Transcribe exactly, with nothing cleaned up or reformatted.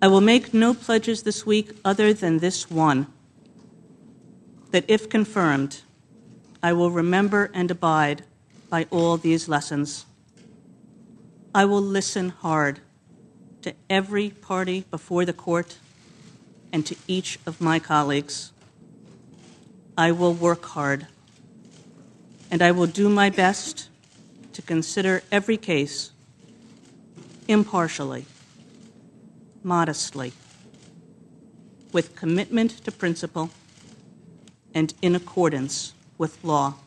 I will make no pledges this week other than this one, that if confirmed, I will remember and abide by all these lessons. I will listen hard to every party before the court and to each of my colleagues. I will work hard, and I will do my best to consider every case impartially, modestly, with commitment to principle, and in accordance with law.